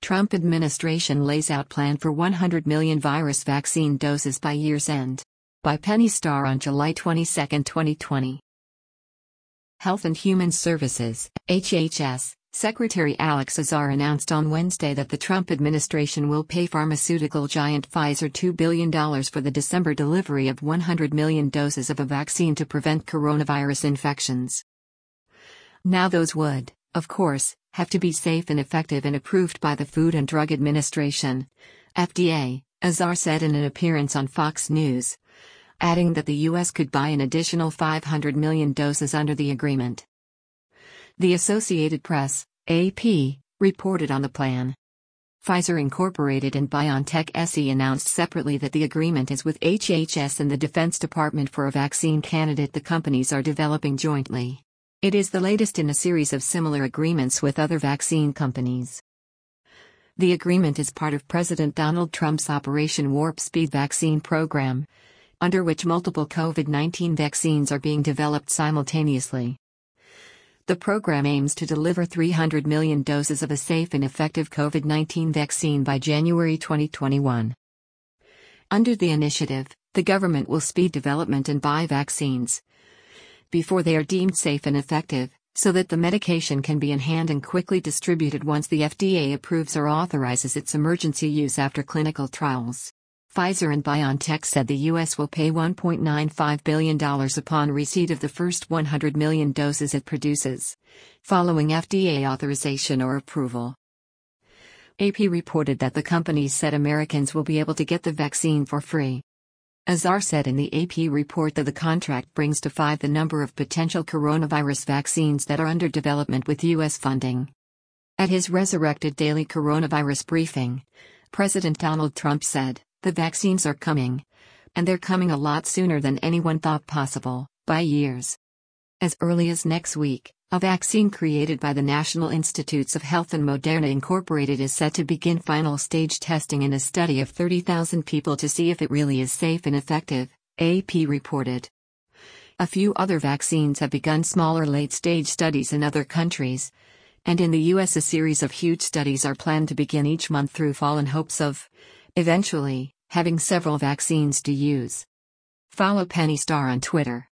Trump administration lays out plan for 100 million virus vaccine doses by year's end. By Penny Starr on July 22, 2020. Health and Human Services, HHS, Secretary Alex Azar announced on Wednesday that the Trump administration will pay pharmaceutical giant Pfizer $2 billion for the December delivery of 100 million doses of a vaccine to prevent coronavirus infections. Now those would, of course, have to be safe and effective and approved by the Food and Drug Administration, FDA, Azar said in an appearance on Fox News, adding that the U.S. could buy an additional 500 million doses under the agreement. The Associated Press, AP, reported on the plan. Pfizer Incorporated and BioNTech SE announced separately that the agreement is with HHS and the Defense Department for a vaccine candidate the companies are developing jointly. It is the latest in a series of similar agreements with other vaccine companies. The agreement is part of President Donald Trump's Operation Warp Speed vaccine program, under which multiple COVID-19 vaccines are being developed simultaneously. The program aims to deliver 300 million doses of a safe and effective COVID-19 vaccine by January 2021. Under the initiative, the government will speed development and buy vaccines before they are deemed safe and effective, so that the medication can be in hand and quickly distributed once the FDA approves or authorizes its emergency use after clinical trials. Pfizer and BioNTech said the U.S. will pay $1.95 billion upon receipt of the first 100 million doses it produces, following FDA authorization or approval. AP reported that the companies said Americans will be able to get the vaccine for free. Azar said in the AP report that the contract brings to 5 the number of potential coronavirus vaccines that are under development with U.S. funding. At his resurrected daily coronavirus briefing, President Donald Trump said, "The vaccines are coming. And they're coming a lot sooner than anyone thought possible, by years." As early as next week, a vaccine created by the National Institutes of Health and Moderna Incorporated is set to begin final stage testing in a study of 30,000 people to see if it really is safe and effective, AP reported. A few other vaccines have begun smaller late-stage studies in other countries. And in the U.S. a series of huge studies are planned to begin each month through fall in hopes of, eventually, having several vaccines to use. Follow Penny Starr on Twitter.